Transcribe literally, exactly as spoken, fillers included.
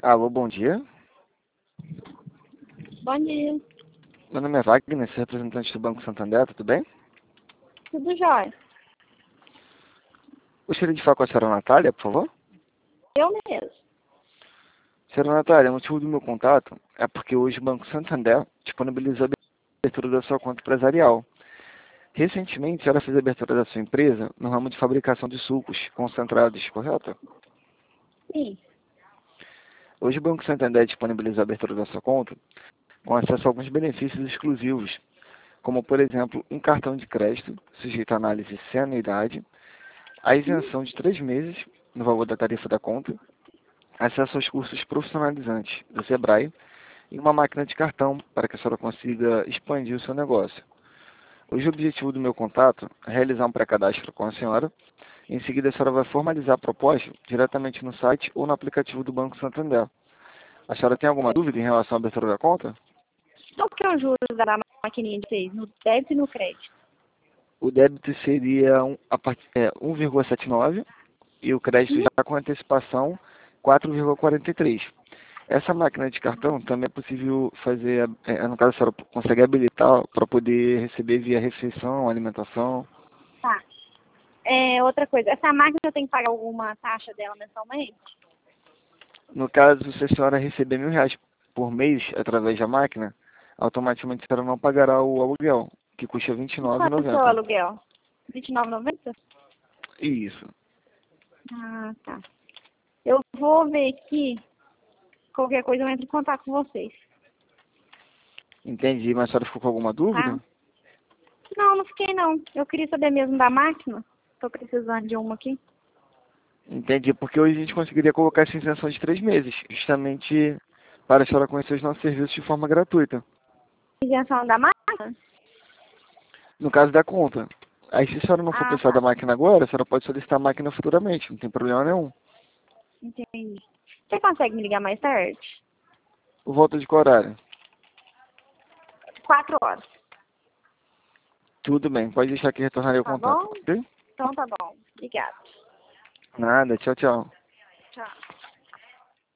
Alô, bom dia. Bom dia. Meu nome é Wagner, sou representante do Banco Santander, tudo bem? Tudo jóia? Gostaria de falar com a senhora Natália, por favor? Eu mesmo. Senhora Natália, o motivo do meu contato é porque hoje o Banco Santander disponibilizou a abertura da sua conta empresarial. Recentemente, a senhora fez a abertura da sua empresa no ramo de fabricação de sucos concentrados, correto? Sim. Hoje o Banco Santander disponibilizou a abertura da sua conta com acesso a alguns benefícios exclusivos, como, por exemplo, um cartão de crédito sujeito à análise sem anuidade, a isenção de três meses no valor da tarifa da conta, acesso aos cursos profissionalizantes do Sebrae e uma máquina de cartão para que a senhora consiga expandir o seu negócio. Hoje o objetivo do meu contato é realizar um pré-cadastro com a senhora. Em seguida, a senhora vai formalizar a proposta diretamente no site ou no aplicativo do Banco Santander. A senhora tem alguma dúvida em relação à abertura da conta? Qual que é o juros da maquininha de vocês? No débito e no crédito? O débito seria um, a part- é, um vírgula setenta e nove e o crédito Hum? já com antecipação quatro vírgula quarenta e três. Essa máquina de cartão também é possível fazer, é, no caso a senhora consegue habilitar para poder receber via refeição, alimentação. Tá. É, outra coisa, essa máquina eu tenho que pagar alguma taxa dela mensalmente? No caso, se a senhora receber mil reais por mês através da máquina, automaticamente a senhora não pagará o aluguel, que custa R$ vinte e E nove quanto é o seu R$ vinte e nove e noventa. aluguel? vinte e nove reais e noventa centavos? Isso. Ah, tá. Eu vou ver aqui. Qualquer coisa eu entro em contato com vocês. Entendi, mas a senhora ficou com alguma Tá? dúvida? Não, não fiquei não. Eu queria saber mesmo da máquina. Tô precisando de uma aqui. Entendi, porque hoje a gente conseguiria colocar essa isenção de três meses, justamente para a senhora conhecer os nossos serviços de forma gratuita. Isenção da máquina? No caso da conta. Aí se a senhora não for Ah, precisar da tá. máquina agora, a senhora pode solicitar a máquina futuramente, não tem problema nenhum. Entendi. Você consegue me ligar mais tarde? Por volta de qual horário? Quatro horas. Tudo bem, pode deixar que retornarei o Tá contato, bom? ok? Então tá bom. Obrigada. Nada, tchau, tchau. Tchau.